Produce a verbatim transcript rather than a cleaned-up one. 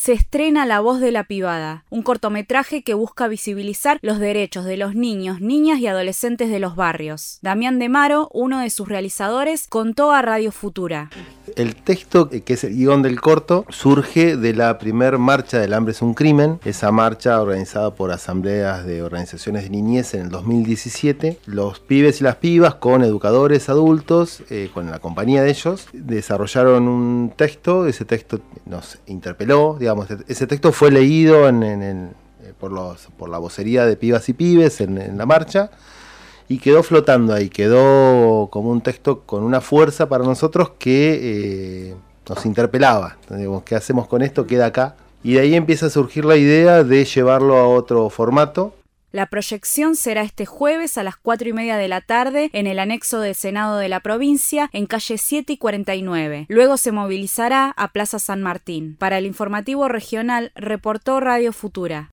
se estrena La Voz de la Pibada, un cortometraje que busca visibilizar los derechos de los niños, niñas y adolescentes de los barrios. Damián De Maro, uno de sus realizadores, contó a Radio Futura. El texto, que es el guión del corto, surge de la primer marcha del hambre es un crimen, esa marcha organizada por asambleas de organizaciones de niñez en el dos mil diecisiete. Los pibes y las pibas, con educadores adultos, eh, con la compañía de ellos, desarrollaron un texto. Ese texto nos interpeló, digamos, ese texto fue leído en, en, en, por, los, por la vocería de pibas y pibes en, en la marcha, y quedó flotando ahí, quedó como un texto con una fuerza para nosotros que eh, nos interpelaba. Entonces, ¿qué hacemos con esto? Queda acá. Y de ahí empieza a surgir la idea de llevarlo a otro formato. La proyección será este jueves a las cuatro y media de la tarde en el anexo del Senado de la provincia, en calle siete y cuarenta y nueve. Luego se movilizará a Plaza San Martín. Para el informativo regional, reportó Radio Futura.